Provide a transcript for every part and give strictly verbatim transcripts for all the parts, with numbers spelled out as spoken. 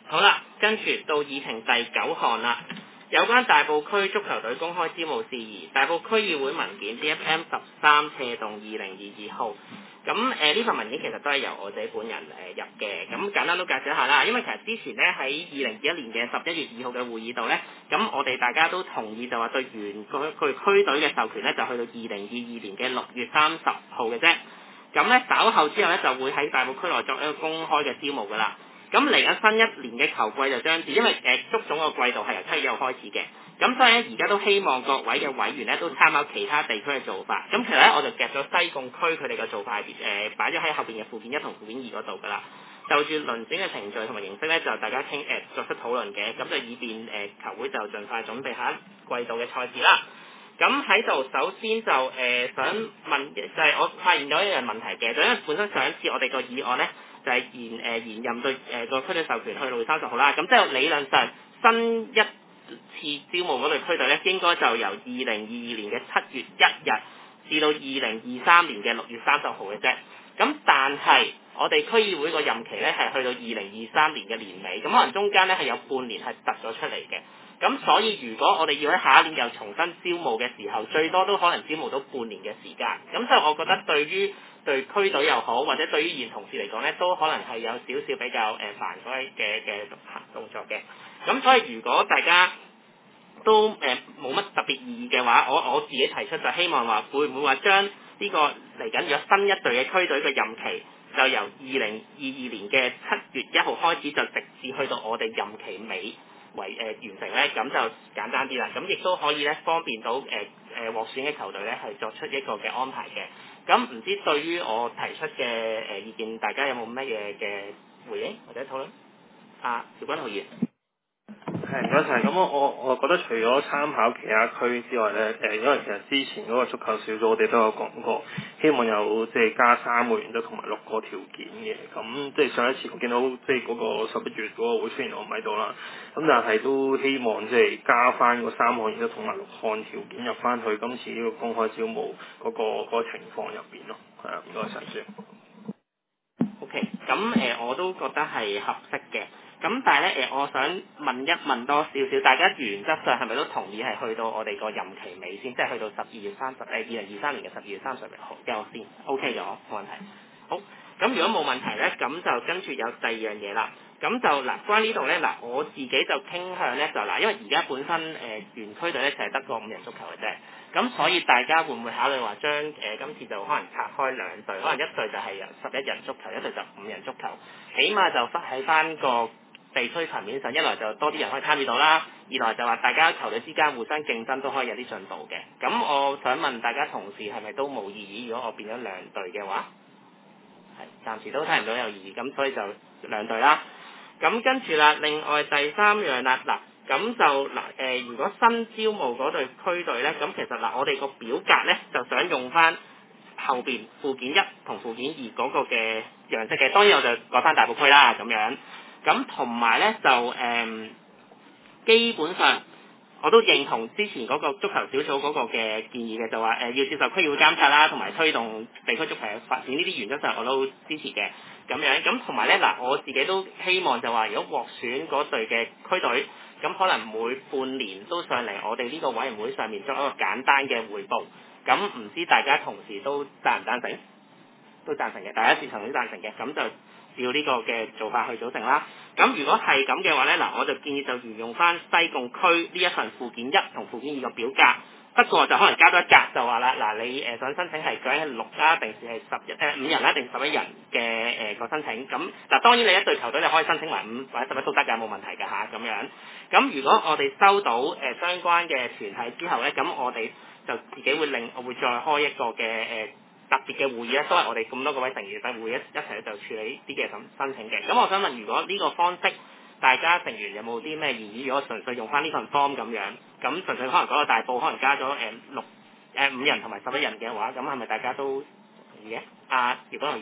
好啦，跟住到議程第九項啦，有關大埔區足球隊公開招募事宜，大埔區議會文件 D F M 十三斜動二零二二號。咁誒呢份文件其實都係由我自己本人誒、呃、入嘅，咁簡單都介紹一下啦。因為其實之前咧喺二零二一年嘅十一月二號嘅會議度咧，咁我哋大家都同意就話對原個個區隊嘅授權咧就去到二零二二年嘅六月三十號嘅啫。咁咧稍後之後咧就會喺大埔區內作一個公開嘅招募㗎啦。咁嚟緊新一年嘅球季就將至，因為誒足總個季度係由七月一號開始嘅，咁所以咧而家都希望各位嘅委員咧都參考其他地區嘅做法。咁其實咧我就夾咗西貢區佢哋嘅做法誒擺咗喺後邊嘅附件一同附件二嗰度㗎啦。就住輪選嘅程序同埋形式咧，就大家傾誒、呃、作出討論嘅，咁就以便誒、呃、球會就盡快準備下一季度嘅賽事啦。咁喺度首先就誒、呃、想問，就係、是、我發現咗一樣問題嘅，就因為本身上一次我哋個議案咧。就係延誒、呃、延任對誒個區隊授權去六月三十號啦，咁即係理論上新一次招募嗰隊區隊咧，應該就由二零二二年嘅七月一日至到二零二三年嘅六月三十號嘅啫。咁但係我哋區議會個任期咧係去到二零二三年嘅年尾，咁可能中間咧係有半年係突咗出嚟嘅。咁所以如果我哋要喺下一年又重新招募嘅時候，最多都可能招募到半年嘅時間。咁所以我覺得對於對區隊又好，或者對於現同事嚟講咧，都可能係有少少比較誒繁瑣嘅嘅動作嘅。咁所以如果大家都誒冇乜特別意義嘅話，我我自己提出就希望話會唔會話將呢個嚟緊有新一隊嘅區隊嘅任期，就由二零二二年嘅七月一號開始，就直至去到我哋任期尾為誒、呃、完成咧，咁就簡單啲啦。咁亦都可以咧方便到誒誒獲選嘅球隊咧係作出一個嘅安排嘅。咁唔知對於我提出嘅誒、呃、意見，大家有冇乜嘢嘅回應或者討論？啊，邵君豪議員。 係唔該晒。咁我我我覺得除咗參考其他區之外咧，誒，因為其實之前嗰個足球小組我哋都有講過，希望有即係加三個原則同埋六個條件嘅。咁即係上一次我見到即係嗰個十一月嗰個會，雖然我唔喺度啦，咁但係都希望即係加翻嗰三個原則同埋六項條件入翻去今次呢個公開招募嗰、嗰個嗰、嗰個情況入邊咯。係啊，唔該晒先。 O.K. 咁誒、呃，我都覺得係合適嘅。咁但係咧誒，我想問一問多少少，大家原則上係咪都同意係去到我哋個任期尾先，即係去到十二月三十誒二零二三年嘅十二月三十號嘅我先 O.K. 咗，冇問題。好，咁如果冇問題咧，咁就跟住有第二樣嘢啦。咁就嗱，關於呢度咧嗱，我自己就傾向咧就嗱，因為而家本身誒原區隊咧就係得個五人足球嘅啫。咁所以大家會唔會考慮話將誒、呃、今次就可能拆開兩隊，可能一隊就係由十一人足球，一隊就五人足球，起碼就翻喺翻個地區層面上，一來就多啲人可以參與到啦，二來就話大家球隊之間互相競爭都可以有啲進步嘅。咁我想問大家同事係咪都冇異議？如果我變咗兩隊嘅話，係暫時都睇唔到有異議，咁所以就兩隊啦。咁跟住啦，另外第三樣啦，嗱。咁就嗱誒、呃，如果新招募嗰隊區隊咧，咁其實嗱，我哋個表格咧就想用翻後邊附件一同附件二嗰個嘅樣式嘅，當然我就改翻大埔區啦咁樣。咁同埋咧就誒、呃，基本上我都認同之前嗰個足球小組嗰個嘅建議嘅，就話誒、呃、要接受區議會監察啦，同埋推動地區足球嘅發展，呢啲原則上我都支持嘅咁樣。咁同埋咧嗱，我自己都希望就話，如果獲選嗰隊嘅區隊，咁可能每半年都上嚟我哋呢個委員會上面作一個簡單嘅彙報，咁唔知大家同事都贊唔贊成？都贊成嘅，大家市場都贊成嘅，咁就照呢個嘅做法去組成啦。咁如果係咁嘅話呢，嗱我就建議就沿用翻西貢區呢一份附件一同附件二個表格，不過就可能加多一格就話啦，嗱你誒想申請係究竟係六啦，定是係十一誒五人啦，定十一人嘅誒個申請？咁嗱當然你一隊球隊你可以申請埋五或者十一都得㗎，冇問題㗎嚇咁樣。咁如果我哋收到誒、呃、相關嘅團體之後呢，咁我哋就自己會另我會再開一個嘅誒。呃特別嘅會議咧，都係我哋咁多個位成員嘅會議一齊就處理啲嘅申申請嘅。咁我想問，如果呢個方式大家成員有冇啲咩異議？如果純粹用翻呢份 form 咁樣，咁純粹可能嗰個大埔可能加咗誒六誒五人同埋十一人嘅話，咁係咪大家都同意嘅？阿姚君豪議員。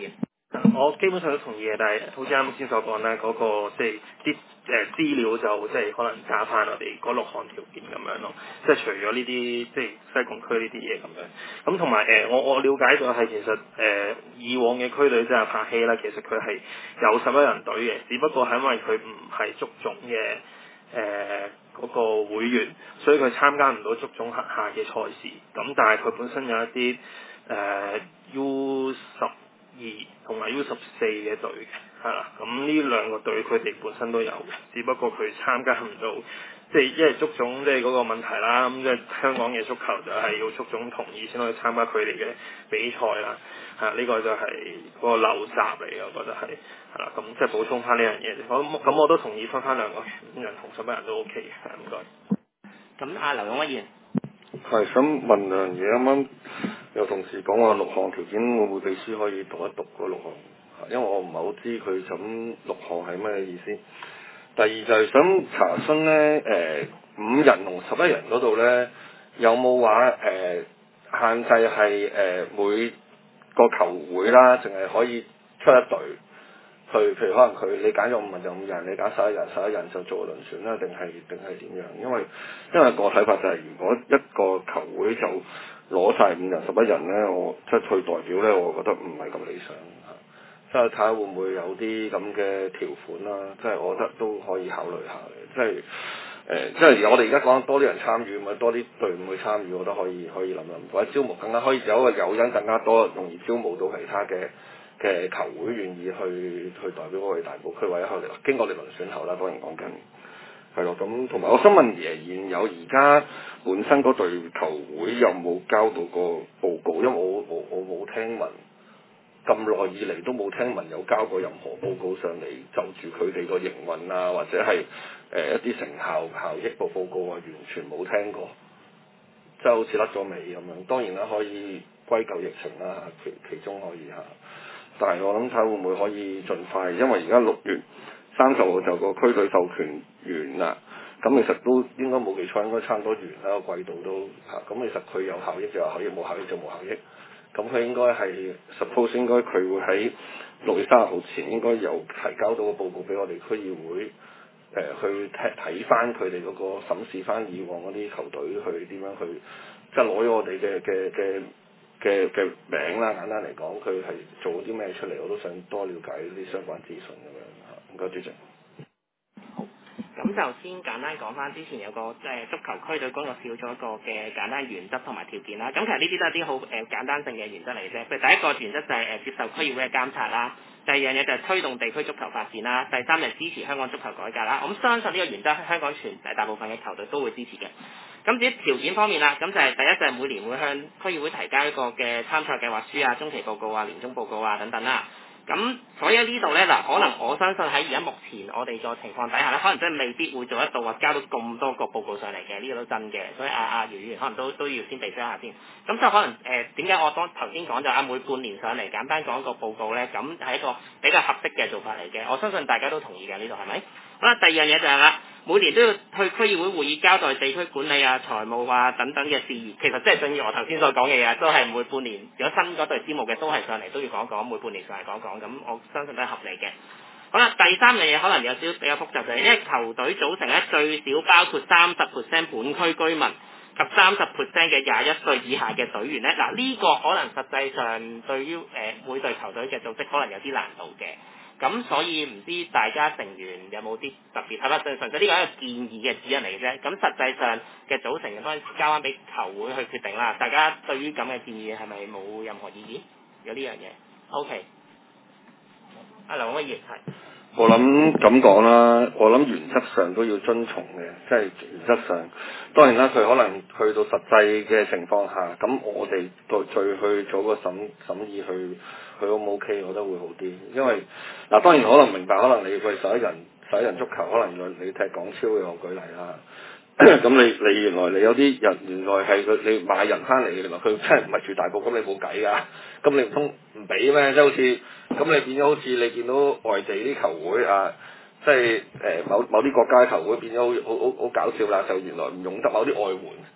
我基本上都同意嘅，但係好似啱先所講啦，嗰、個即係啲誒資料就即係可能加翻我哋嗰六項條件咁樣咯，即係除咗呢啲即係西貢區呢啲嘢咁樣，咁同埋誒我我了解咗係其實誒、呃、以往嘅區隊即係柏希啦，其實佢係有十一人隊嘅，只不過係因為佢唔係足總嘅誒嗰個會員，所以佢參加唔到足總轄下嘅賽事，咁但係佢本身有一啲誒、呃、U 十二同埋 U 十四嘅隊嘅，係啦，咁呢兩個隊佢哋本身都有嘅，只不過佢參加唔到，即係因為足總即係嗰個問題啦，咁即係香港嘅足球就係要足總同意先可以參加佢哋嘅比賽啦，係呢、呢個就係嗰個陋習嚟嘅，我覺得係係啦，咁即係補充翻呢樣嘢，我咁我都同意分翻兩個人同十一人都 OK 嘅，係唔該。 咁阿劉勇威議員。 係想問兩樣嘢，啱啱有同事講話六項條件，會唔會秘書可以讀一讀嗰六項？因為我唔係好知佢咁六項係咩意思。第二就係想查詢咧，誒、呃、五人同十一人嗰度咧，有冇話誒限制係誒、呃、每個球會啦，淨係可以出一隊？去，譬如可能佢你揀咗五人就五人，你揀十一人十一人就做輪選啦，定係定係點樣？因為因為個睇法就係、是，如果一個球會就攞晒五人十一人咧，我即係去代表咧，我覺得唔係咁理想嚇。即係睇下會唔會有啲咁嘅條款啦，即係我覺得都可以考慮下嘅。即係誒、呃，即係我哋而家講多啲人參與，咪多啲隊伍去參與，我覺得可以可以諗諗，或者招募更加可以有一個誘因更加多，容易招募到其他嘅。嘅球會願意去去代表我哋大埔區或者後嚟經過我哋輪選後啦，當然講緊係咯。咁同埋我想問誒，現有而家本身嗰隊球會有冇交到個報告？因為我我我冇聽聞咁耐以嚟都冇聽聞有交過任何報告上嚟，就住佢哋個營運啊，或者係誒、呃、一啲成效效益個報告啊，完全冇聽過，即係好似甩咗尾咁樣。當然啦，可以歸咎疫情啦，其其中可以嚇。但係我諗睇會唔會可以盡快，因為而家六月三十號就個區隊授權完啦，咁其實都應該冇記錯，應該差唔多完啦，個季度都嚇，咁其實佢有效益就有效益，冇效益就冇效益。咁佢應該係 suppose 應該佢會喺六月三十號前應該有提交到個報告俾我哋區議會，誒、呃、去睇睇翻佢哋嗰個審視翻以往嗰啲球隊去點樣去，即係攞咗我哋嘅嘅嘅。嘅嘅名啦，簡單嚟講，佢係做啲咩出嚟，我都想多了解啲相關資訊咁樣嚇。唔該，主席。 咁就先簡單講翻，之前有個即係足球區隊工作小組一個嘅簡單原則同埋條件啦。咁其實呢啲都係啲好誒簡單性嘅原則嚟啫。譬如第一個原則就係誒接受區議會嘅監察啦，第二樣嘢就係推動地區足球發展啦，第三就係支持香港足球改革啦。咁相信呢個原則香港全誒大部分嘅球隊都會支持嘅。咁至於條件方面啦，咁就係第一就係每年會向區議會提交一個嘅參賽計劃書啊、中期報告啊、年終報告啊等等啦。咁所以呢度咧嗱，可能我相信喺而家目前我哋個情況底下咧，可能真係未必會做得到話交到咁多個報告上嚟嘅，呢、這個都真嘅。所以阿阿姚議員可能都都要先備商下先。咁所以可能誒點解我當頭先講就啊每半年上嚟簡單講一個報告咧，咁係一個比較合適嘅做法嚟嘅。我相信大家都同意嘅，呢度係咪？好啦，第二樣嘢就係啦。每年都要去區議會會議交代地區管理啊、財務啊等等嘅事宜，其實即係正如我頭先所講嘅嘢，都係每半年如果新嗰隊招募嘅都係上嚟都要講講，每半年上嚟講講，咁我相信都係合理嘅。好啦，第三樣嘢可能有少少比較複雜嘅，因為球隊組成咧最少包括三十 percent 本區居民及三十 percent 嘅廿一歲以下嘅隊員咧，嗱、這、呢個可能實際上對於誒、呃、每隊球隊嘅組織可能有啲難度嘅。咁所以唔知大家成員有冇啲特別睇法？純粹呢個係一個建議嘅指引嚟嘅啫。咁實際上嘅組成當然交翻俾球會去決定啦。大家對於咁嘅建議係咪冇任何意見？有呢樣嘢 ？OK。阿劉威業係。 我諗咁講啦，我諗原則上都要遵從嘅，即係原則上。當然啦，佢可能去到實際嘅情況下，咁我哋再再去做個審審議去，佢 O 唔 OK，我覺得會好啲。因為嗱，當然可能明白，可能你佢十一人十一人足球，可能你你踢港超嘅，我舉例啦。咁你你原來你有啲人原來係佢你買人翻嚟嘅，原來佢真係唔係住大埔，咁你冇計㗎。咁你唔通唔俾咩？即係好似咁你變咗好似你見到外地啲球會啊，即係誒某某啲國家嘅球會變咗好好好好搞笑啦！就原來唔用得某啲外援，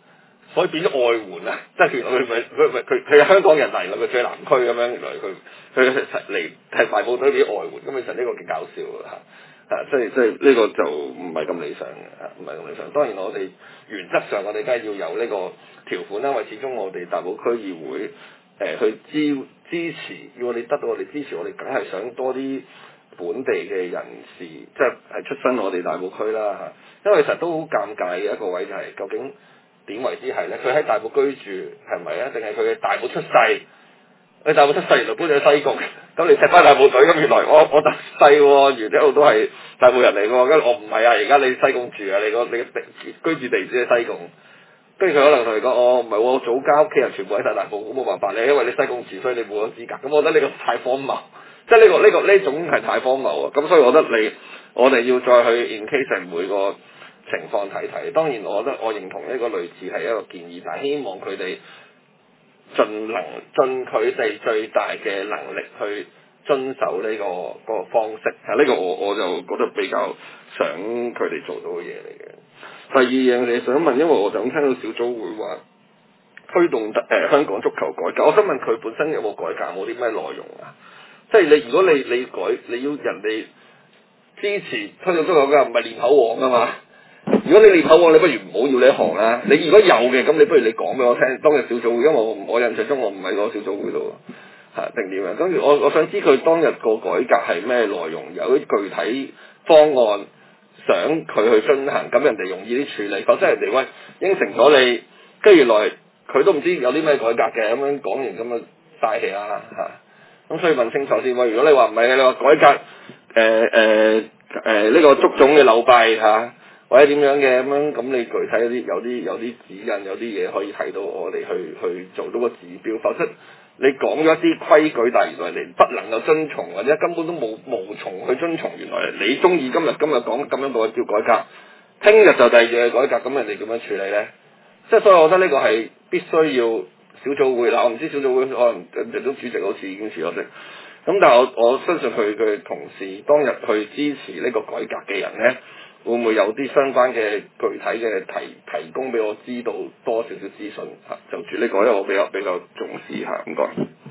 所以變咗外援啊！即係原來佢咪佢咪佢佢係香港人嚟，佢住喺南區咁樣，原來佢佢嚟係大埔隊啲外援，咁其實呢個幾搞笑㗎嚇。啊，即係即係呢個就唔係咁理想嘅，啊，唔係咁理想。當然我哋原則上我哋梗係要有呢個條款啦，因為始終我哋大埔區議會誒、呃、去支支持，要我哋得到我哋支持，我哋梗係想多啲本地嘅人士，即係係出身我哋大埔區啦嚇。因為其實都好尷尬嘅一個位就係、是、究竟點為之係咧？佢喺大埔居住係咪啊？定係佢嘅大埔出世？你大埔出世原來搬咗去西貢，咁你踢翻大埔隊，咁原來我我特細喎，原來一路都係大埔人嚟喎，跟住我唔係啊，而家你西貢住啊，你個你嘅居住地址喺西貢，跟住佢可能同你講，哦唔係喎，我祖家屋企人全部喺晒大埔，咁冇辦法咧，因為你西貢住，所以你冇咗資格，咁我覺得呢個太荒謬，即係呢個呢個呢種係太荒謬啊，咁所以我覺得你我哋要再去 in case 每個情況睇睇，當然我覺得我認同呢個類似係一個建議，但係希望佢哋盡能盡佢哋最大嘅能力去遵守呢、這個、這個方式，係、這、呢個我我就覺得比較想佢哋做到嘅嘢嚟嘅。第二樣嘢想問，因為我就咁聽到小組會話推動誒、呃、香港足球改革，我想問佢本身有冇改革，有冇啲咩內容啊？即係你如果你你改你要人哋支持推動足球嘅，唔係練口王啊嘛。如果你練口王，你不如唔好要呢一行啦。你如果有嘅，咁你不如你講俾我聽。當日小組會，因為我我印象中我唔喺嗰個小組會度嚇定點樣。跟住我我想知佢當日個改革係咩內容，有啲具體方案想佢去進行，咁人哋容易啲處理。否則人哋喂應承咗你，跟住原來佢都唔知有啲咩改革嘅，咁樣講完咁啊嘥氣啦嚇。咁所以問清楚先。喂，如果你話唔係，你話改革誒誒誒呢個足總嘅流弊嚇。啊或者點樣嘅咁樣，咁你具體有啲有啲有啲指引，有啲嘢可以睇到我哋去去做到個指標，否則你講咗一啲規矩，但係原來你不能夠遵從，或者根本都冇無從去遵從。原來你中意今日今日講咁樣個叫改革，聽日就第二樣改革，咁人哋點樣處理咧？即係所以，我覺得呢個係必須要小組會啦。我唔知小組會可能人都主席好似已經辭咗職，咁但係我我相信佢嘅同事當日去支持呢個改革嘅人咧。會唔會有啲相關嘅具體嘅提提供俾我知道多少少資訊嚇？就住呢個，因為我比較比較重視嚇，唔該。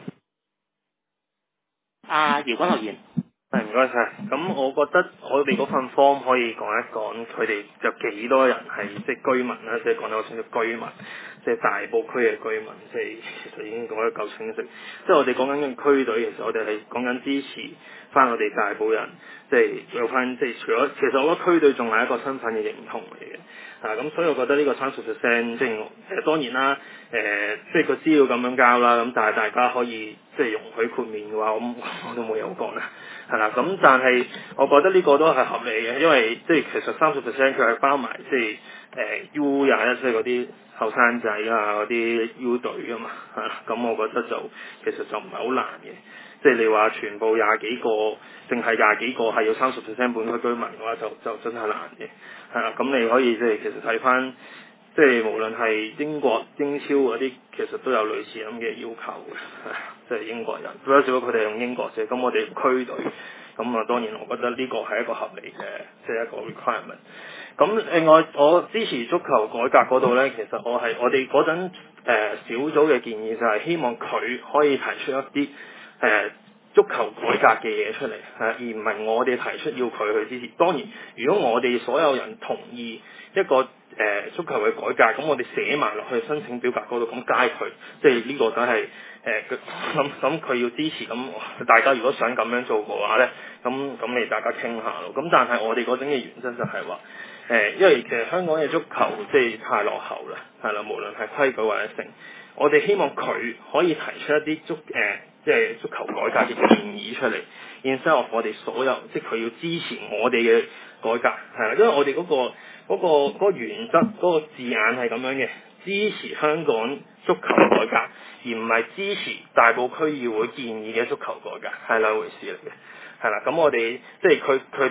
阿姚君豪議員， 係唔該晒。咁我覺得我哋嗰份 form 可以講一講佢哋有幾多人係即係居民啦，即係講得好清楚居民，即係大埔區嘅居民，即係其實已經講得夠清晰。即係我哋講緊嘅區隊，其實我哋係講緊支持翻我哋大埔人，即係有翻即係除咗，其實我覺得區隊仲係一個身份嘅認同嚟嘅。啊，咁所以我覺得呢個三十 percent，即係誒當然啦，誒、呃、即係個資料咁樣交啦，咁但係大家可以即係容許豁免嘅話，我我都冇有講啦，係啦，咁但係我覺得呢個都係合理嘅，因為即係其實三十 percent 佢係包埋即係誒、呃、U 廿一歲嗰啲後生仔啊，嗰啲 U 隊啊嘛，係啦，咁我覺得就其實就唔係好難嘅。即係你話全部廿幾個，淨係廿幾個係要三十 percent 本區居民嘅話，就就真係難嘅，係啦。咁你可以即係其實睇翻，即係無論係英國英超嗰啲，其實都有類似咁嘅要求嘅，即係英國人。只不過佢哋用英國啫，咁我哋區隊，咁啊當然我覺得呢個係一個合理嘅，即係一個 requirement。咁另外我支持足球改革嗰度呢，其實我係我哋嗰陣誒小組嘅建議就係希望佢可以提出一啲。誒、呃、足球改革嘅嘢出嚟，係、啊、而唔係我哋提出要佢去支持。當然，如果我哋所有人同意一個誒、呃、足球嘅改革，咁我哋寫埋落去申請表格嗰度，咁街佢，即係呢個梗係誒咁咁佢要支持，咁大家如果想咁樣做嘅話咧，咁咁你大家傾下咯。咁但係我哋嗰種嘅原則就係話誒，因為其實香港嘅足球即係太落後啦，係啦，無論係規矩或者成，我哋希望佢可以提出一啲足誒。呃即係足球改革嘅建議出嚟，然之後我哋所有即係佢要支持我哋嘅改革，係啦，因為我哋嗰、嗰個嗰、嗰個嗰個原則嗰、嗰個字眼係咁樣嘅，支持香港足球改革，而唔係支持大埔區議會建議嘅足球改革，係兩回事嚟嘅，係啦，咁我哋即係佢佢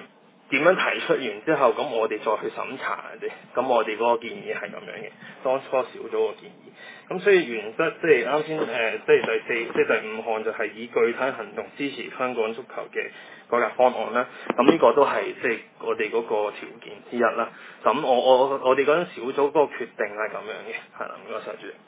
點樣提出完之後，咁我哋再去審查嘅啫。咁我哋嗰個建議係咁樣嘅，當初小組個建議。咁所以原則即係啱先誒，即係第四，即係第五項就係以具體行動支持香港足球嘅改革方案啦。咁呢個都係即係我哋嗰個條件之一啦。咁我我我哋嗰陣小組嗰個決定係咁樣嘅，係啦，唔該晒主席。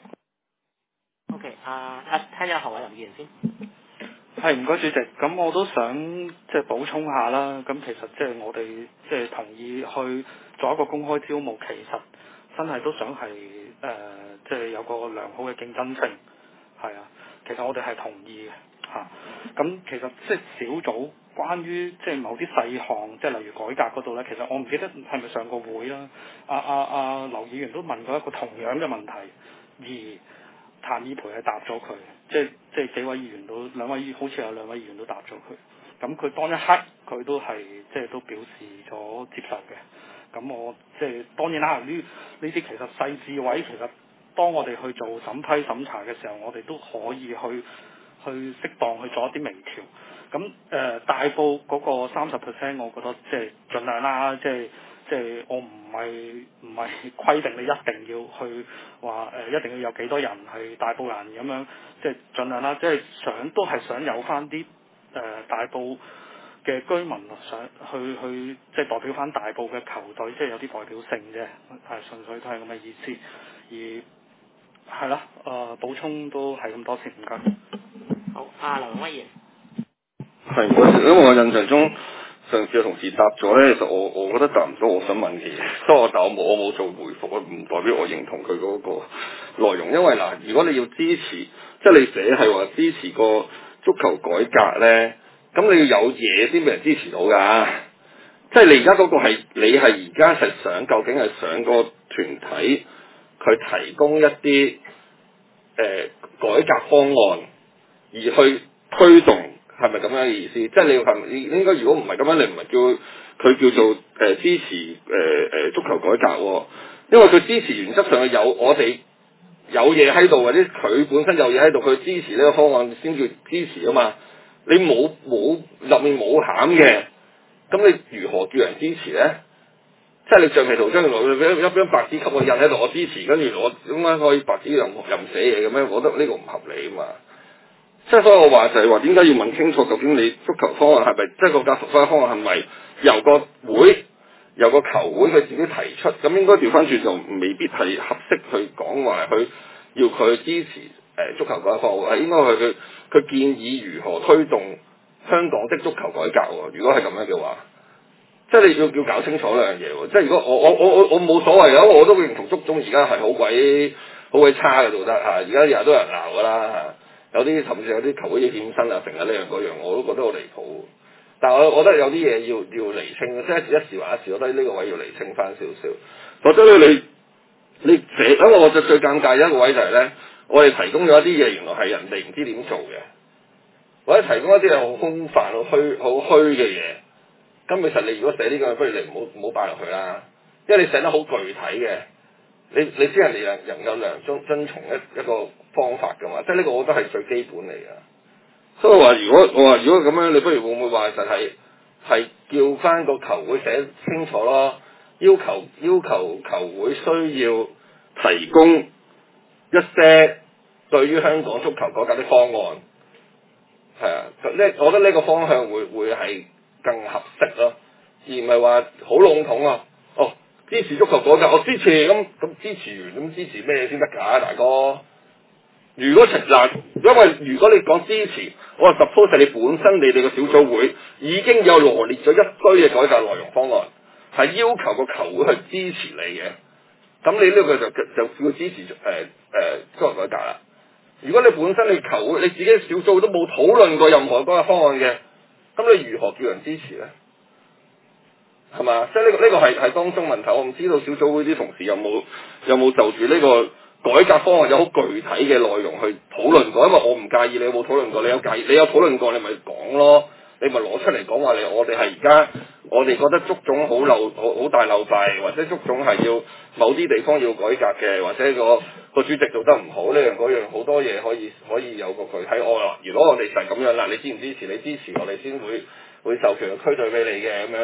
OK，啊啊，聽下何偉林議員先。 係唔該主席，咁我都想即係補充下啦。咁其實即係我哋即係同意去做一個公開招募，其實真係都想係誒、呃、即係有個良好嘅競爭性，係啊。其實我哋係同意嘅嚇。咁、啊、其實即係小組關於即係某啲細項，即係例如改革嗰度咧，其實我唔記得係咪上個會啦。阿阿阿劉議員都問過一個同樣嘅問題，而譚以培係答咗佢，即係即係幾位議員都兩位好似有兩位議員都答咗佢。咁佢當一刻佢都係即係都表示咗接受嘅。咁我即係當然啦，呢呢啲其實細緻位，其實當我哋去做審批審查嘅時候，我哋都可以去去適當去做一啲微調。咁誒、呃、大埔嗰個三十 percent， 我覺得即係盡量啦，即係即係我唔係唔係規定你一定要去話誒、呃、一定要有幾多人係大埔人咁樣，即係盡量啦，即係想都係想有翻啲誒大埔嘅居民想去去即係代表翻大埔嘅球隊，即係有啲代表性啫，係純粹都係咁嘅意思。而係啦，誒、呃、補充都係咁多先，唔該。 好，阿劉永威議員。 係唔該，因為我印象中上次有同事答咗咧，其實我我覺得答唔到我想問嘅嘢，所以我但我冇我冇做回覆，唔代表我認同佢嗰個內容。因為嗱，如果你要支持，即係你寫係話支持個足球改革咧，咁你要有嘢先俾人支持到㗎。即係你而家嗰個係你係而家係想究竟係想個團體佢提供一啲誒、呃、改革方案，而去推動。係咪咁樣嘅意思？即係你係咪應該？如果唔係咁樣，你唔係叫佢叫做誒、呃、支持誒誒、呃、足球改革喎、哦？因為佢支持原則上有我哋有嘢喺度，或者佢本身有嘢喺度，佢支持呢個方案先叫支持啊嘛。你冇冇入面冇餡嘅，咁你如何叫人支持咧？即係你橡皮圖章落去一張白紙給我印喺度，我支持，跟住我點解可以白紙任任寫嘢嘅咩？我覺得呢個唔合理啊嘛。即係所以我話就係話點解要問清楚，究竟你足球方案係咪即係個教復課方案係咪由個會由個球會佢自己提出？咁應該調翻轉就未必係合適去講話佢要佢支持誒、呃、足球改革方案，係應該係佢佢建議如何推動香港的足球改革喎。如果係咁樣嘅話，即係你要要搞清楚兩樣嘢喎。即係如果我我我我我冇所謂嘅，我都認同足總而家係好鬼好鬼差嘅做得嚇，而家日日都有人鬧㗎啦嚇。有啲甚至有啲球會要欠薪啊，成日呢樣嗰樣，我都覺得好離譜。但係我我覺得有啲嘢要要釐清，即係一時話一時，我覺得呢個位要釐清翻少少。否則咧，你你寫，因為我就最尷尬一個位就係咧，我哋提供咗一啲嘢，原來係人哋唔知點做嘅，或者提供一啲係好空泛、好虛、好虛嘅嘢。咁其實你如果寫呢個，不如你唔好唔好擺落去啦，因為你寫得好具體嘅。你你知人哋人人有良遵遵從一一個方法㗎嘛？即係呢個我覺得係最基本嚟㗎。所以我話如果我話如果咁樣，你不如會唔會話實係係叫翻個球會寫清楚咯？要求要求球會需要提供一些對於香港足球改革的方案，係啊，呢我覺得呢個方向會會係更合適咯，而唔係話好籠統啊。哦。支持足球改革，我支持咁咁支持完咁支持咩先得㗎，大哥？如果實嗱，因為如果你講支持，我話 suppose 你本身你哋個小組會已經有羅列咗一堆嘅改革內容方案，係要求個球會去支持你嘅，咁你呢個就就叫支持誒誒足球改革啦。如果你本身你球會你自己小組都冇討論過任何嗰個方案嘅，咁你如何叫人支持咧？係嘛？即係呢個呢個係係當中問題，我唔知道小組會啲同事有冇有冇就住呢個改革方案有好具體嘅內容去討論過，因為我唔介意你有冇討論過，你有介意你有討論過你咪講咯，你咪攞出嚟講話你我哋係而家我哋覺得足總好漏好好大漏弊，或者足總係要某啲地方要改革嘅，或者個個主席做得唔好呢樣嗰樣好多嘢可以可以有個具體我話，如果我哋就係咁樣啦，你支唔支持？你支持我哋先會會授權區隊俾你嘅咁樣。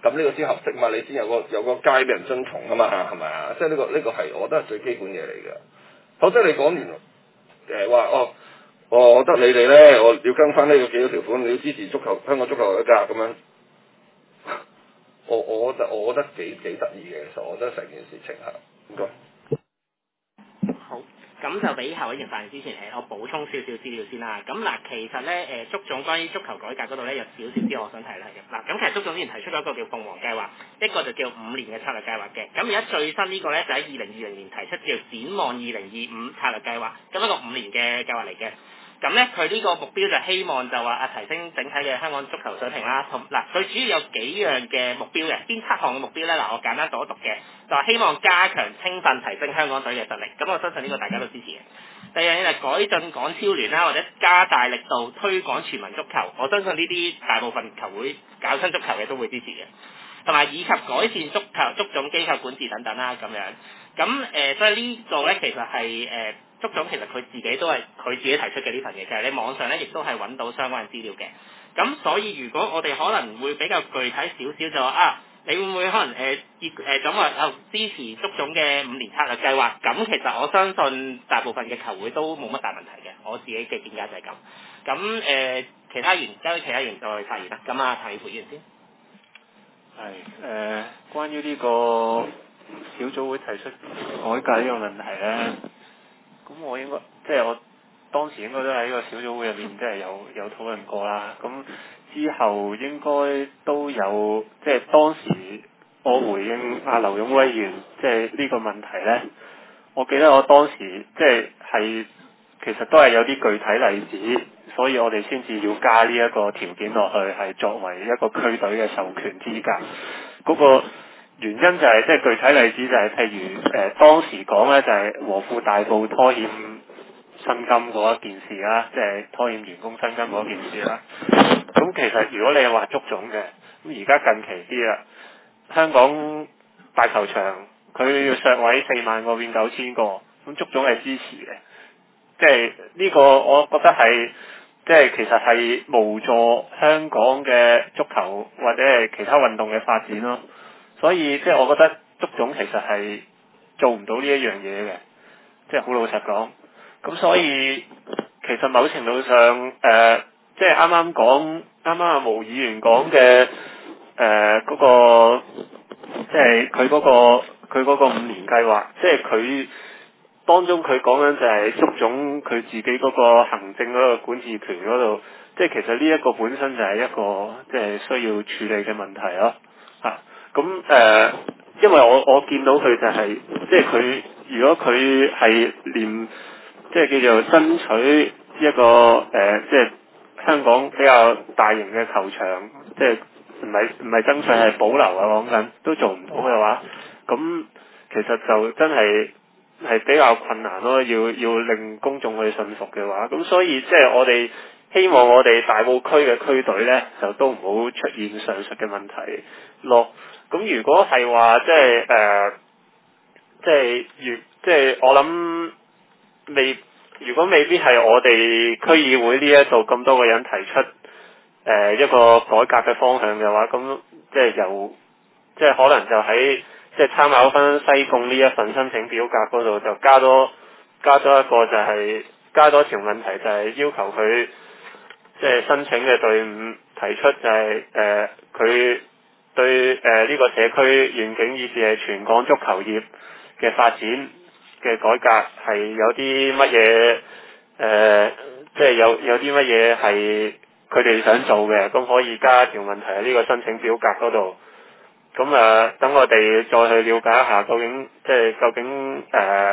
咁呢個先合適嘛，你先有個有個街俾人遵從啊嘛，係咪啊？即係呢個呢、個係我覺得係最基本嘢嚟嘅。否則你講完誒話哦，我覺得你哋咧，我要跟翻呢個幾多條款，你要支持足球香港足球改革咁樣。我我覺得我覺得幾幾得意嘅，其實我覺得成件事情係應該。 好，咁就俾夏偉賢發言之前，誒我補充少少資料先啦。咁嗱，其實咧誒，足總關於足球改革嗰度咧有少少啲我想提啦嘅。嗱，咁其實足總之前提出咗一個叫鳳凰計劃，一個就叫五年嘅策略計劃嘅。咁而家最新呢個咧就喺二零二零年提出叫展望二零二五策略計劃，咁一個五年嘅計劃嚟嘅。咁咧，佢呢個目標就希望就話啊提升整體嘅香港足球水平啦，同嗱佢主要有幾樣嘅目標嘅，邊七項嘅目標咧？嗱，我簡單讀一讀嘅，就係希望加強青訓提升香港隊嘅實力，咁我相信呢個大家都支持嘅。第二樣嘢就係改進港超聯啦，或者加大力度推廣全民足球，我相信呢啲大部分球會搞親足球嘅都會支持嘅。同埋以及改善足球足總機構管治等等啦，咁樣咁誒、呃，所以呢度咧其實係誒、呃、足總其實佢自己都係佢自己提出嘅呢份嘢，其實你網上咧亦都係揾到相關嘅資料嘅。咁所以如果我哋可能會比較具體少少就話啊，你會唔會可能誒結誒咁話啊支持足總嘅五年策略計劃？咁其實我相信大部分嘅球會都冇乜大問題嘅，我自己嘅見解就係咁。咁誒、呃、其他員交俾其他員再發言啦。咁啊，譚耀培員先。 係誒、呃，關於呢個小組會提出改革呢個問題咧，咁我應該即係我當時應該都喺呢個小組會入邊，即係有有討論過啦。咁之後應該都有，即係當時我回應阿劉勇威議員即係呢個問題咧，我記得我當時即係係其實都係有啲具體例子，所以我哋先至要加呢一個條件落去，係作為一個區隊嘅授權資格。嗰、那個原因就係、是、即係具體例子就係、是、譬如誒、呃、當時講咧就係和富大埔拖欠薪金嗰一件事啦，即係拖欠員工薪金嗰件事啦。咁其實如果你係話足總嘅，咁而家近期啲啦，香港大球場佢要削位四萬個變九千個，咁足總係支持嘅。即係呢個，我覺得係即係其實係無助香港嘅足球或者係其他運動嘅發展咯。所以即係我覺得足總其實係做唔到呢一樣嘢嘅，即係好老實講。咁所以其實某程度上，誒、呃，即係啱啱講，啱啱阿毛議員講嘅誒嗰個，即係佢嗰個佢嗰個五年計劃，即係佢。當中佢講緊就係足總佢自己嗰個行政嗰個管治權嗰度，即係其實呢一個本身就係一個即係需要處理嘅問題咯。嚇咁誒，因為我我見到佢就係、是、即係佢如果佢係連即係叫做爭取一個誒、呃、即係香港比較大型嘅球場，即係唔係唔係爭取係保留啊講緊都做唔到嘅話，咁其實就真係。係比較困難咯，要要令公眾去信服嘅話，咁所以即係我哋希望我哋大埔區嘅區隊呢，就都唔好出現上述嘅問題咯。咁如果係話即係誒，即係如即係我諗未，如果未必係我哋區議會呢一度咁多個人提出誒、呃、一個改革嘅方向嘅話，咁即係由即係可能就喺。即係參考翻西貢呢一份申請表格嗰度，就加多加多一個就係、是、加多條問題，就係要求佢即係申請嘅隊伍提出就係誒佢對誒呢、呃這個社區願景以至係全港足球業嘅發展嘅改革係有啲乜嘢誒，即係有有啲乜嘢係佢哋想做嘅，咁可以加一條問題喺呢個申請表格嗰度。咁誒、呃，等我哋再去了解一下，究竟即係究竟誒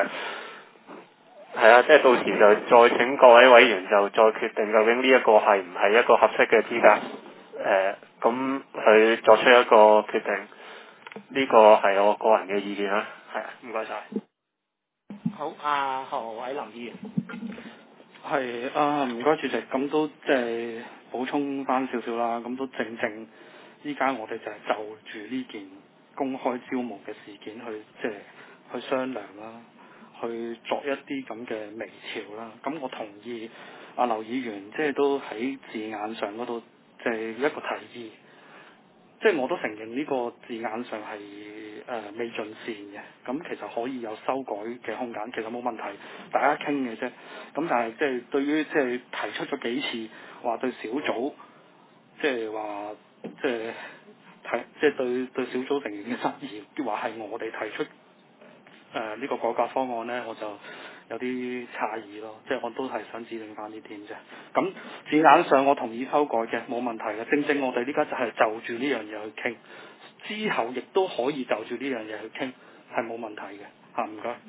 係啊，即係到時就再請各位委員就再決定究竟呢一個係唔係一個合適嘅資格誒，咁、呃、去作出一個決定。呢、這個係我個人嘅意見啦，係啊，唔該晒。 好，阿何偉林議員。 係啊，唔該主席，咁都即係補充翻少少啦，咁都正正。依家我哋就係就住呢件公開招募嘅事件去即係去商量啦，去作一啲咁嘅微調啦。咁我同意阿劉議員即係都喺字眼上嗰度即係一個提議， 即係我都承認呢個字眼上係誒、呃、未盡善嘅，咁其實可以有修改嘅空間，其實冇問題，大家傾嘅啫。咁但係即係對於即係提出咗幾次話對小組，即係話即係提即係對對小組成員嘅質疑，話係我哋提出誒呢、呃呢個改革方案呢，我就有啲詫異咯，即係我都係想指正翻呢點啫。咁字眼上我同意修改嘅，冇問題嘅。正正我哋呢家就係就住呢樣嘢去傾，之後亦都可以就住呢樣嘢去傾，係冇問題嘅。嚇，唔該。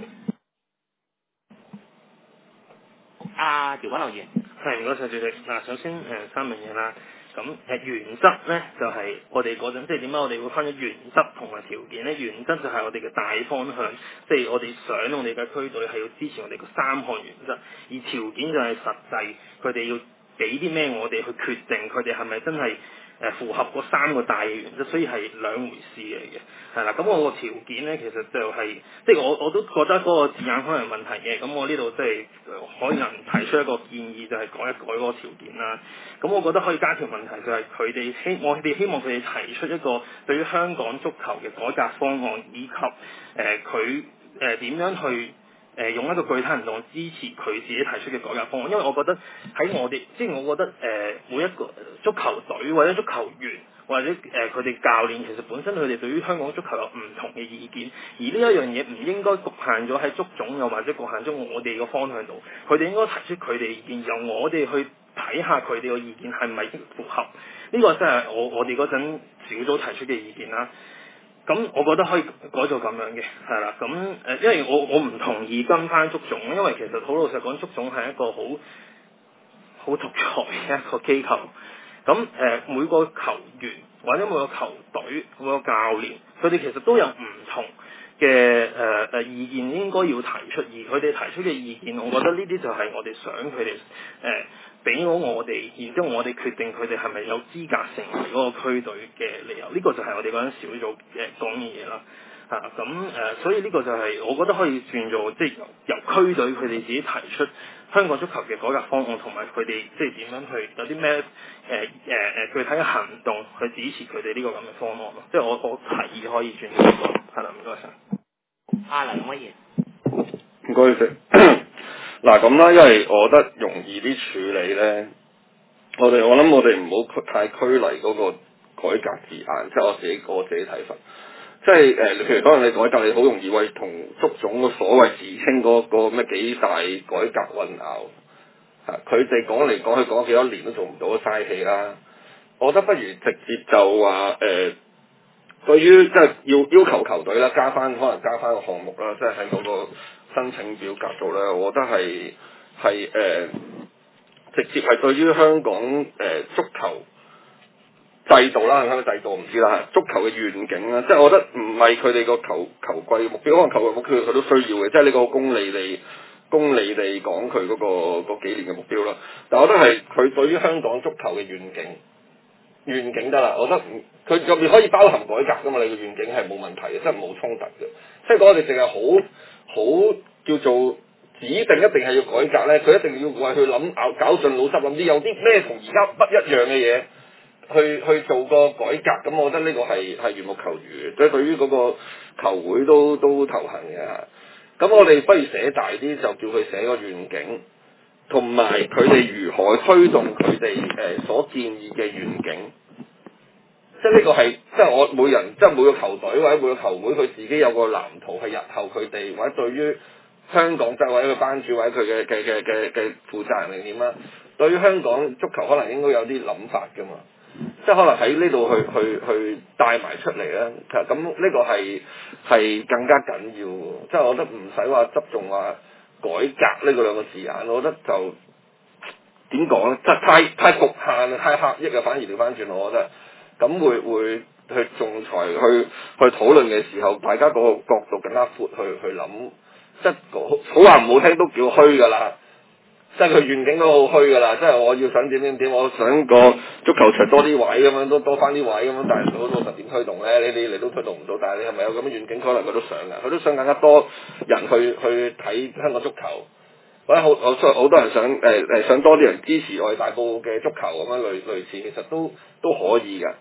阿姚君豪議員， 係唔該晒主席。嗱，首先誒、呃、三樣嘢啦。咁誒、呃、原則咧就係、是、我哋嗰陣，即係點解我哋會分咗原則同埋條件咧？原則就係我哋嘅大方向，即係我哋想我哋嘅區隊係要支持我哋嘅三項原則，而條件就係實際，佢哋要俾啲咩我哋去決定佢哋係咪真係誒符合嗰三個大嘅原則，所以係兩回事嚟嘅，係啦。咁我個條件咧，其實就係、是、即係我我都覺得嗰個字眼可能有問題嘅。咁我呢度即係可能提出一個建議，就係改一改嗰個條件啦。咁我覺得可以加條問題，就係佢哋希我哋希望佢哋提出一個對於香港足球嘅改革方案，以及誒佢誒點樣去。誒、呃、用一個具體行動支持佢自己提出嘅改革方案，因為我覺得喺我哋，即係我覺得誒、呃、每一個足球隊或者足球員或者誒佢哋教練，其實本身佢哋對於香港足球有唔同嘅意見，而呢一樣嘢唔應該局限咗喺足總又或者局限咗我哋個方向度，佢哋應該提出佢哋嘅意見，由我哋去睇下佢哋嘅意見係咪符合，呢、這個真係我我哋嗰陣小組提出嘅意見啦。咁我覺得可以改做咁樣嘅，係啦。咁誒、呃，因為我我唔同意跟翻足總，因為其實好老實講，足總係一個好好獨裁嘅一個機構。咁誒、呃，每個球員或者每個球隊每個教練，佢哋其實都有唔同嘅誒誒意見應該要提出，而佢哋提出嘅意見，我覺得呢啲就係我哋想佢哋誒俾到我哋，然之後我哋決定佢哋係咪有資格成為嗰個區隊嘅理由。呢、這個就係我哋嗰陣小組誒講嘅嘢啦。嚇咁誒，所以呢個就係、是、我覺得可以算做即係由由區隊佢哋自己提出香港足球嘅改革方案，同埋佢哋即係點樣去有啲咩誒誒誒具體嘅行動去支持佢哋呢個咁嘅方案咯。即係我我提議可以轉呢個係啦，唔該晒。 阿梁威賢， 唔該食。嗱咁啦，因為我覺得容易啲處理咧，我哋我諗我哋唔好太拘泥嗰個改革字眼，即係我自己我自己睇法。即係誒、呃，譬如可能你改革，你好容易為同足總嘅所謂自稱嗰個咩幾大改革混淆嚇，佢哋講嚟講去講幾多年都做唔到，嘥氣啦。我覺得不如直接就話誒、呃，對於即係要要求球隊啦，加翻可能加翻個項目啦，即係喺嗰個申請表格度咧，我覺得係係誒直接係對於香港誒、呃、足球制度啦，香港制度唔知啦，足球嘅願景啦，即係我覺得唔係佢哋個球球季嘅目標，可能球季目標佢都需要嘅，即係呢個功利地功利地講佢嗰個嗰幾年嘅目標啦。但係我覺得係佢對於香港足球嘅願景願景得啦，我覺得佢入面可以包含改革噶嘛，你嘅願景係冇問題嘅，即係冇衝突嘅。即係講我哋淨係好好叫做指定一定係要改革咧，佢一定要為佢諗搞搞盡腦汁諗啲有啲咩同而家不一樣嘅嘢。去去做個改革，咁我覺得呢個係係緣木求魚，即係對於嗰個球會都都頭痕嘅嚇。咁我哋不如寫大啲，就叫佢寫個願景，同埋佢哋如何推動佢哋誒所建議嘅願景。即係呢個係即係我每人，即係每個球隊或者每個球會，佢自己有個藍圖，係日後佢哋或者對於香港即係或者佢班主或者佢嘅嘅嘅嘅嘅負責人定點啦，對於香港足球可能應該有啲諗法㗎嘛。即係可能喺呢度去去去帶埋出嚟咧，其實咁呢個係係更加緊要。即係我覺得唔使話側重話改革呢個兩個字眼，我覺得就點講咧？即係太太局限、太狹隘啊！反而調翻轉，我覺得咁會會去仲裁、去去討論嘅時候，大家個角度更加闊去去諗。即係好話唔好聽都叫虛㗎啦。即係佢願景都好虛㗎啦，即係我要想點點點，我想個足球場多啲位咁樣，都多翻啲位咁樣，但係老老實點推動咧？你你你都推動唔到，但係你係咪有咁嘅願景？可能佢都想㗎，佢都想更加多人去去睇香港足球，或者好好好多人想誒誒、呃、想多啲人支持我哋大埔嘅足球咁樣類類似，其實都都可以㗎。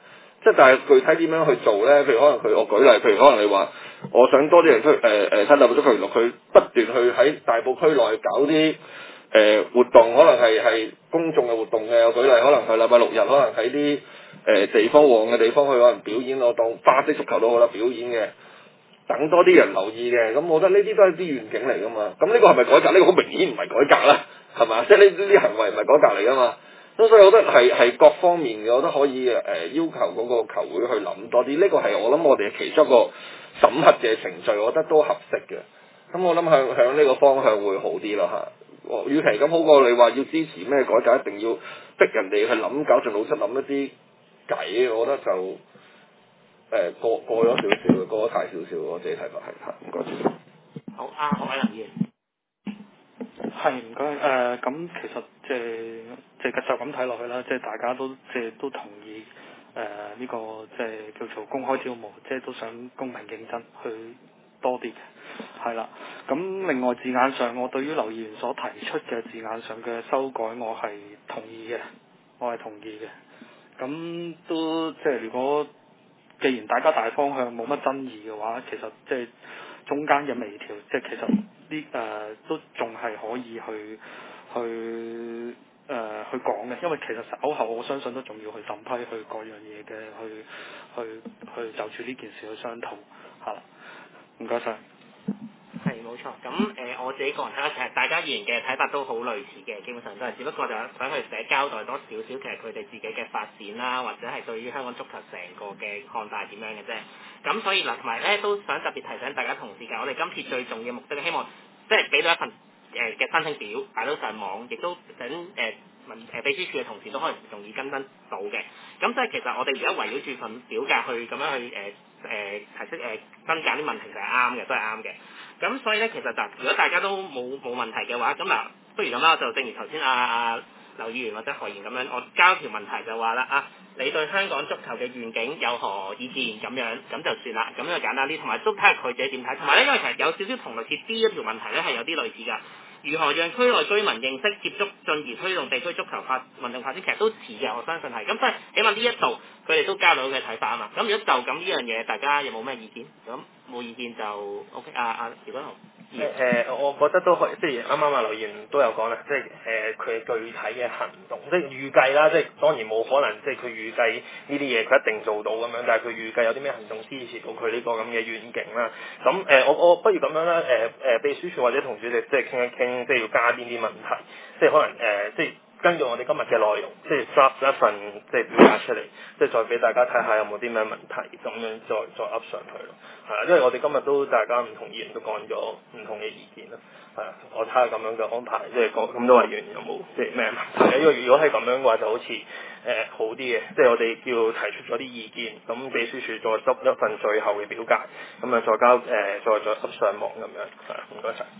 即係但係具體點樣去做咧？譬如可能佢我舉例，譬如可能你話我想多啲人去誒誒睇大埔足球娛樂，佢不斷去喺大埔區內搞啲誒、呃、活動，可能係係公眾嘅活動嘅。我舉例，可能係禮拜六日，可能喺啲誒地方旺嘅地方去可能表演，我當花式足球都好啦，表演嘅。等多啲人留意嘅，咁我覺得呢啲都係啲願景嚟噶嘛。咁呢個係咪改革？呢、呢個好明顯唔係改革啦，係嘛？即係呢呢啲行為唔係改革嚟噶嘛。咁所以我覺得係係各方面嘅，我覺得可以誒、呃、要求嗰個球會去諗多啲。呢、呢個係我諗我哋其中一個審核嘅程序，我覺得都合適嘅。咁我諗向向呢個方向會好啲咯嚇。與其咁好過你話要支持咩改革，一定要逼人哋去諗，搞盡腦汁諗一啲計，我覺得就。誒過過咗少少，過咗太少少，我自己睇法係嚇，唔該主席。 好啊，何偉林議員。 係唔該誒，咁、呃、其實即係即係就咁睇落去啦，即係大家都即係都同意誒呢、呃這個即係叫做公開招募，即係都想公平競爭去多啲嘅，係啦。咁另外字眼上，我對於劉議員所提出嘅字眼上嘅修改，我係同意嘅，我係同意嘅。咁都即係如果既然大家大方向冇乜爭議嘅話，其實即係中間嘅微調，即係其實呢誒、呃、都仲係可以去去誒、呃、去講嘅，因為其實稍後我相信都仲要去審批去各樣嘢嘅，去去去就住呢件事去商討，係啦，唔該晒。 係冇錯，咁誒、呃、我自己個人睇法，其實大家議員嘅睇法都好類似嘅，基本上都係，只不過就想去寫交代多少少，其實佢哋自己嘅發展啦，或者係對於香港足球成個嘅看法係點樣嘅啫。咁所以嗱，同埋咧都想特別提醒大家同事嘅，我哋今次最重要嘅目的，希望即係俾到一份誒嘅申請表擺到上網，亦都等誒文誒秘書處嘅同事都可以容易跟得到嘅。咁所以其實我哋而家圍繞住份表格去咁樣去誒誒、呃、提出誒分揀啲問題就係啱嘅，都係啱嘅。咁所以咧，其實就如果大家都冇冇問題嘅話，咁嗱，不如咁啦，就正如頭先阿阿劉議員或者何賢咁樣，我交條問題就話啦啊，你對香港足球嘅願景有何意見咁樣，咁就算啦，咁樣簡單啲，同埋都睇下佢自己點睇，同埋咧，因為其實有少少同類似 D 一條問題咧係有啲類似㗎。如何讓區內居民認識、接觸，進而推動地區足球發運動發展，其實都似嘅，我相信係。咁所以起碼呢一度佢哋都交到嘅睇法啊嘛。咁如果就咁呢樣嘢，大家有冇咩意見？咁冇意見就 O K。啊啊，姚君豪。 誒誒、呃，我覺得都可以，即係啱啱阿劉議員都有講啦，即係誒佢具體嘅行動，即係預計啦，即係當然冇可能，即係佢預計呢啲嘢佢一定做到咁樣，但係佢預計有啲咩行動支持到佢呢個咁嘅願景啦。咁誒、呃，我我不如咁樣啦，誒、呃、誒秘書處或者同主席即係傾一傾，即係要加邊啲問題，即係可能誒、呃、即係。根據我哋今日嘅內容，即係 draft 一份即係表達出嚟，即係再俾大家睇下有冇啲咩問題，咁樣再再 up 上去咯。係啊，因為我哋今日都大家唔同議員都講咗唔同嘅意見啦。係啊，我睇下咁樣嘅安排，即係講咁多位議員有冇即係咩問題？因為如果係咁樣嘅話，就好似誒、呃、好啲嘅，即係我哋要提出咗啲意見，咁秘書處再執一份最後嘅表格，咁啊再交誒、呃、再再 up 上網咁樣。係啊，唔該晒。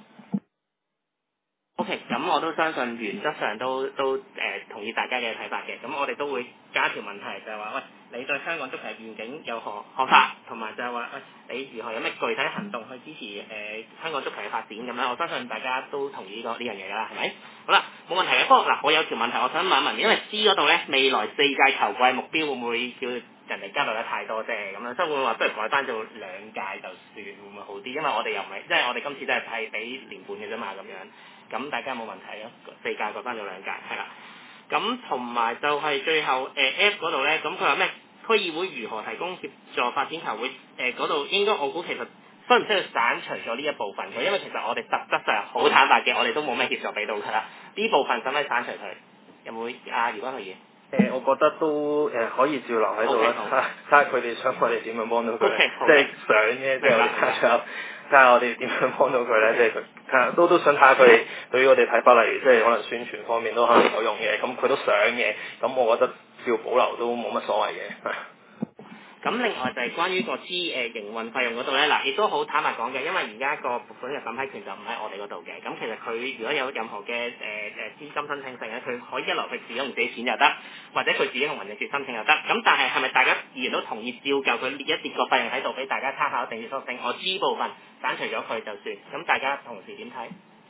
O.K. 咁我都相信原則上都都誒、呃、同意大家嘅睇法嘅，咁我哋都會加條問題就係話，喂，你對香港足球願景有何看法？同埋就係話，喂，你如何有咩具體行動去支持誒、呃、香港足球嘅發展咁樣？我相信大家都同意呢、這個呢樣嘢㗎啦，係咪？好啦，冇問題嘅。不過嗱，我有條問題我想問一問，因為 C 嗰度咧未來四屆球季目標會唔會叫人哋交代得太多啫？咁樣，所以會唔會話不如改翻做兩屆就算，會唔會好啲？因為我哋又唔係，即係我哋今次都係係俾年半嘅啫嘛，咁樣。咁大家冇問題咯，四屆改翻咗兩屆，係啦。咁同埋就係最後誒、呃、F 嗰度咧，咁佢話咩？區議會如何提供協助發展球會？誒嗰度應該我估其實需唔需要刪除咗呢一部分佢？因為其實我哋實質上好坦白嘅，我哋都冇咩協助俾到佢啦。呢部分使唔使刪除佢？有冇啊？如果可以？ 誒、呃，我覺得都誒、呃、可以照留喺度啦，睇下佢哋想我哋點樣幫到佢，okay, okay. 即係想嘅，即係我哋睇下睇下我哋點樣幫到佢咧，即係佢睇下都都想睇下佢哋對於我哋睇法，例如即係可能宣傳方面都可能有用嘅，咁佢都想嘅，咁我覺得照保留都冇乜所謂嘅。 咁另外就係關於個資誒營運費用嗰度咧，嗱亦都好坦白講嘅，因為而家個撥款嘅審批權就唔喺我哋嗰度嘅。咁其實佢如果有任何嘅誒誒資金申請性咧，佢可以一來佢自己用自己錢又得，或者佢自己同民政處申請又得。咁但係係咪大家議員都同意照舊佢列一列個費用喺度俾大家參考，定要索性我知部分刪除咗佢就算？咁大家同時點睇？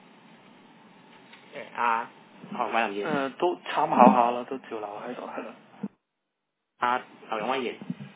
誒阿何偉林議員誒都參考下啦，都照留喺度係啦。 阿劉勇威議員。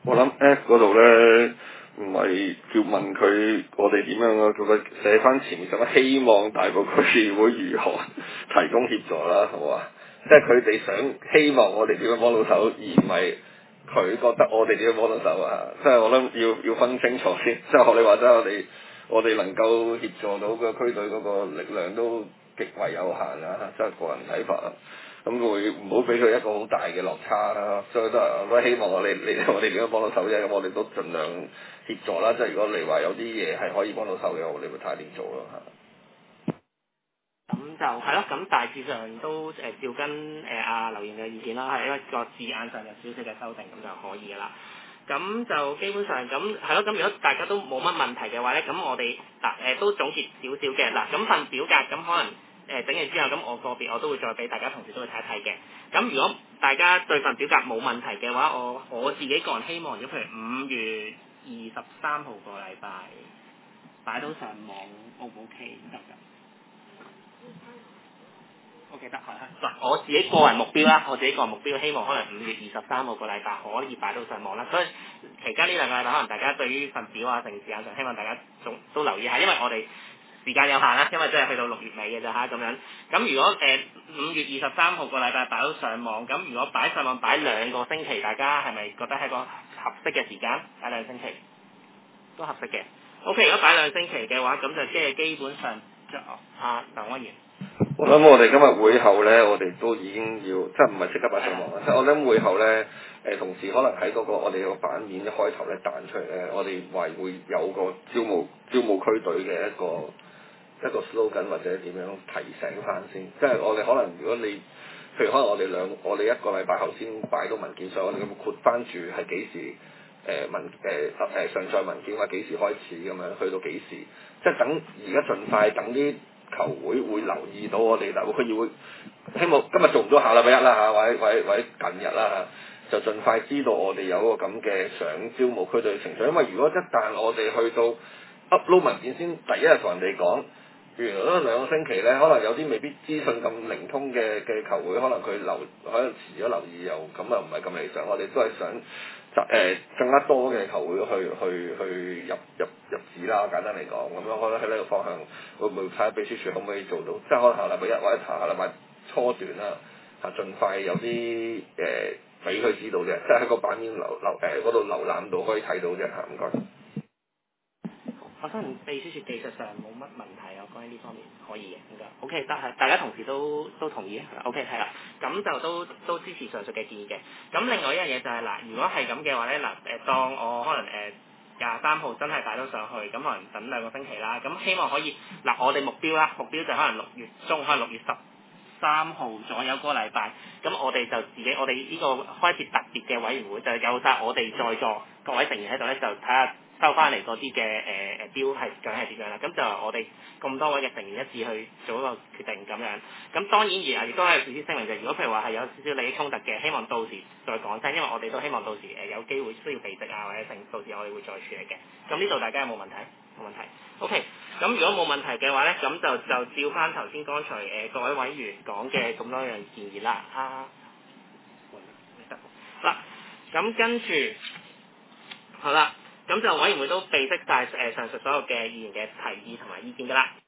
我諗 F 嗰度咧，唔係叫問佢我哋點樣啊，叫佢寫翻前面咁希望大埔區議會如何提供協助啦，好嘛？即係佢哋想希望我哋點樣幫到手，而唔係佢覺得我哋點樣幫到手啊！即係我諗要要分清楚先。即係學你話齋，我哋我哋能夠協助到個區隊嗰個力量都極為有限啊！即係個人睇法啊。咁會唔好俾佢一個好大嘅落差啦，所以都係我都希望我哋你我哋點樣幫到手啫，咁我哋都盡量協助啦。即係如果你話有啲嘢係可以幫到手嘅，我哋咪睇下點做咯嚇。 咁就係咯，咁大致上都誒、呃、照跟誒阿劉燕嘅意見啦，係一個字眼上有少少嘅修訂咁就可以噶啦。咁就基本上咁係咯，咁如果大家都冇乜問題嘅話咧，咁我哋嗱誒都總結少少嘅嗱，咁份表格咁可能誒、呃、整完之後，咁我個別我都會再俾大家同事都去睇一睇嘅。咁如果大家對份表格冇問題嘅話，我我自己個人希望，如果譬如五月二十三號個禮拜擺到上網 O 唔 OK 得㗎？O.K. 得係係嗱，我自己個人目標啦，我自己個人目標希望可能五月二十三號個禮拜可以擺到上網啦。所以期間呢兩個禮拜，可能大家對於份表啊、成時間上，希望大家仲都留意下，因為我哋時間有限啦，因為真係去到六月尾嘅咋嚇咁樣。咁如果誒五月二十三號個禮拜擺到上網，咁如果擺上網擺兩個星期，大家係咪覺得係個合適嘅時間？擺兩星期都合適嘅。O.K. 如果擺兩星期嘅話，咁就即係基本上即係啊劉安源。 我諗我哋今日會後咧，我哋都已經要，即係唔係即刻擺上網啦。即係我諗會後咧，誒同時可能喺嗰個我哋個版面一開頭咧彈出嚟咧，我哋話會有個招募招募區隊嘅一個一個 slogan 或者點樣提醒翻先。即係我哋可能如果你，譬如可能我哋兩我哋一個禮拜後先擺到文件上，我哋咁括翻住係幾時誒文誒誒上載文件話幾時開始咁樣，去到幾時，即係等而家盡快等啲球會會留意到我哋，但係佢要會希望今日做唔到下禮拜一啦嚇，或者或者或者近日啦嚇，就盡快知道我哋有個咁嘅想招募區隊嘅程序，因為如果一旦我哋去到 upload 文件先第一日同人哋講，原來都兩個星期咧，可能有啲未必資訊咁靈通嘅嘅球會，可能佢留可能遲咗留意又咁啊，唔係咁理想。我哋都係想誒、呃、更加多嘅球會去去去入入入紙啦，簡單嚟講，咁樣我覺得喺呢個方向會唔會睇下秘書處可唔可以做到？即係可能下禮拜一或者下禮拜初段啦，嚇盡快有啲誒俾佢知道啫，即係喺個版面瀏瀏誒嗰度瀏覽到可以睇到啫嚇，唔該。 我相信秘書處技術上冇乜問題，我關於呢方面可以嘅，應該 OK 得係大家同事都都同意啊 OK 係啦，咁就都都支持上述嘅建議嘅。咁另外一樣嘢就係、是、嗱，如果係咁嘅話咧，嗱誒當我可能誒廿三號真係擺到上去，咁可能等兩個星期啦，咁希望可以嗱我哋目標啦，目標就可能六月中，可能六月十三號左右嗰個禮拜，咁我哋就自己我哋呢個開設特別嘅委員會，就有晒我哋在座各位成員喺度咧，就睇下收翻嚟嗰啲嘅誒誒標係究竟係點樣啦。咁就我哋咁多位嘅成員一致去做一個決定咁樣。咁當然而亦都係事先聲明就，如果譬如話係有少少利益衝突嘅，希望到時再講聲，因為我哋都希望到時誒有機會需要避席啊或者成，到時我哋會再處理嘅。咁呢度大家有冇問題？冇問題。OK。咁如果冇問題嘅話咧，咁就就照翻頭先剛才誒、呃、各位委員講嘅咁多樣建議啦。啊，嗱，咁跟住好啦，咁就委員會都備悉晒誒上述所有嘅議員嘅提議同埋意見㗎啦。